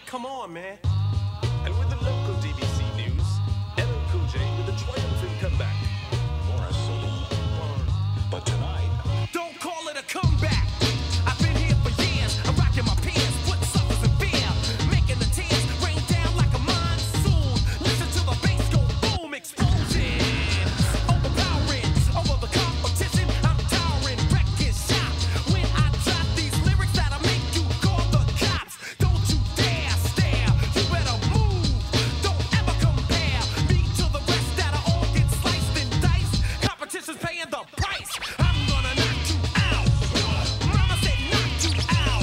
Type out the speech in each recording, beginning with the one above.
Come on, man. And with the local DBC news, LL Cool J with a triumphant comeback. Morris a little. But tonight, don't call it a comeback. I've been here for years. I'm rocking my peers, put suckers in fear, making the tears rain down like a monsoon. Listen to the bass go boom, explosion, overpowering over the competition. I'm towering, wrecking shop. When I drop these lyrics that'll make you call the cops. Don't you dare stare. You better move. Don't ever compare me to the rest that'll all get sliced and diced. Competition's paying the price. I'm gonna knock you out. Mama said knock you out.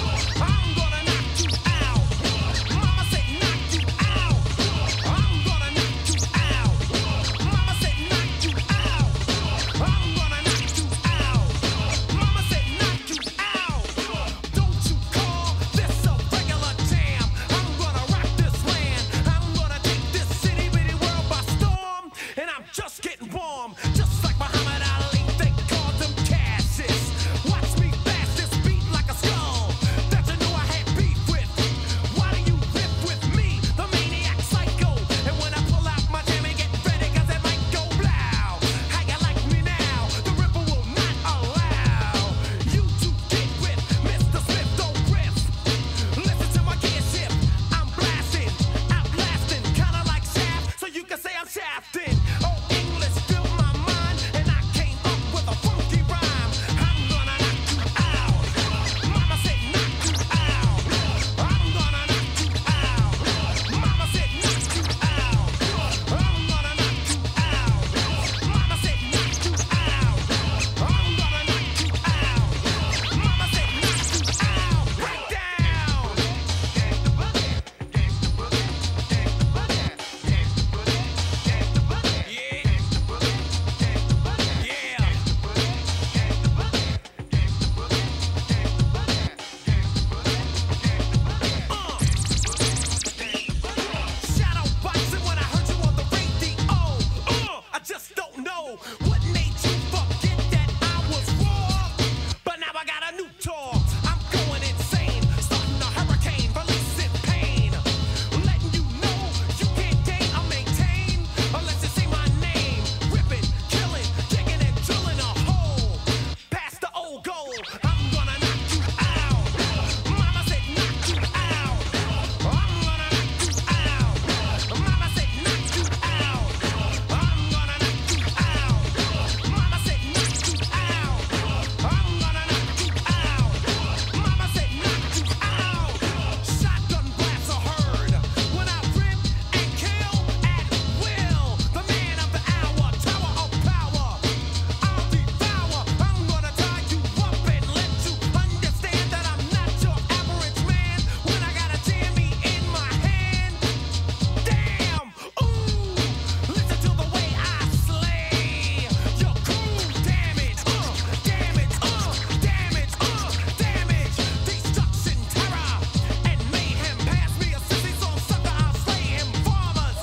I'm gonna knock you out. Mama said knock you out. I'm gonna knock you out. Mama said knock you out. I'm gonna knock you out. Mama said knock you out. Don't you call this a regular jam. I'm gonna rock this land. I'm gonna take this city bitty world by storm. And I'm just getting warm. Just like Muhammad Ali, they called him Cassius. Watch me bash this beat like a skull that you knew I had beef with. Why do you riff with me, the maniac psycho? And when I pull out my jammy, get ready, cause it might go blow. How you like me now? The ripper will not allow you to get with Mr. Smith, don't riff. Listen to my gear shift. I'm blasting, outlasting, kinda like Shaft, so you can say I'm shafting. Oh, English filled my mind, and I came up with a funky rhyme. I'm gonna knock you out. Mama said knock you out. I'm gonna knock you out. Mama said knock you out. I'm gonna knock you out. Mama said knock you out. I'm gonna knock you out. Mama said knock you out. Break down. Gangsta boogie, gangsta boogie, gangsta boogie, gangsta boogie, gangsta boogie, yeah, gangsta boogie, gangsta boogie, yeah, gangsta boogie, gangsta boogie, gangsta boogie, gangsta boogie. Shadow boxing when I heard you on the radio. I just don't know what made you forget that I was raw. But now I got a new tour. I'm going insane, starting a hurricane, releasing pain, letting you know you can't gain or maintain unless you say my name. Ripping, killing, digging and drilling a hole past the old goal. I'm gonna knock you out. Mama said knock you out. I'm gonna knock you out. Mama said knock you out. I'm gonna knock you out. Mama said knock you out. I'm gonna knock you out. Mama said knock you out. Shotgun blasts are heard when I rip and kill at will. The man of the hour, tower of power. I'll devour. I'm gonna tie you up and let you understand that I'm not your average man. When I got a jammy in my hand, damn, ooh, listen to the way I slay your crew. Damage, damage, damage, damage, destruction, terror, and mayhem. Pass me a sissy song sucker, I'll slay him. Farmers,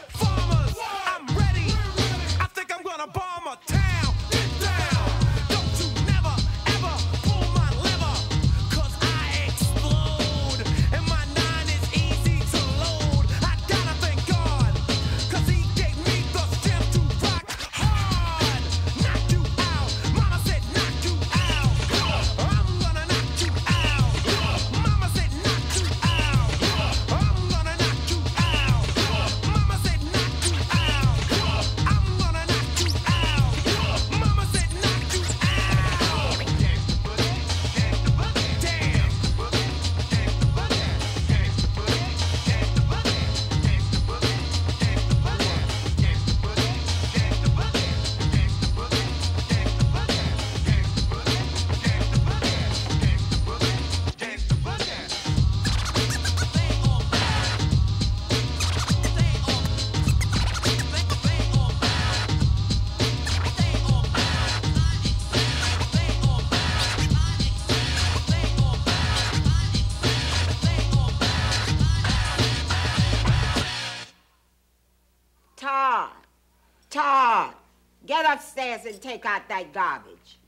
I'm ready. I think I'm gonna bomb a town. Get down. Don't you never, ever pull my lever, cause I explode. And my 9 is easy to load. I gotta thank God, cause he gave me the strength to rock hard. Knock you out. Mama said knock you out. I'm gonna knock you out. Mama said knock you out. I'm gonna knock you out. Mama said knock you out. I'm gonna knock you out. Mama said knock you out. Gangsta boogie, gangsta boogie, damn. Gangsta boogie, gangsta boogie, gangsta boogie, gangsta boogie, gangsta boogie, gangsta boogie, gangsta boogie, gangsta boogie, gangsta boogie, gangsta boogie, gangsta boogie, gangsta boogie, gangsta boogie, gangsta boogie. Todd, get upstairs and take out that garbage.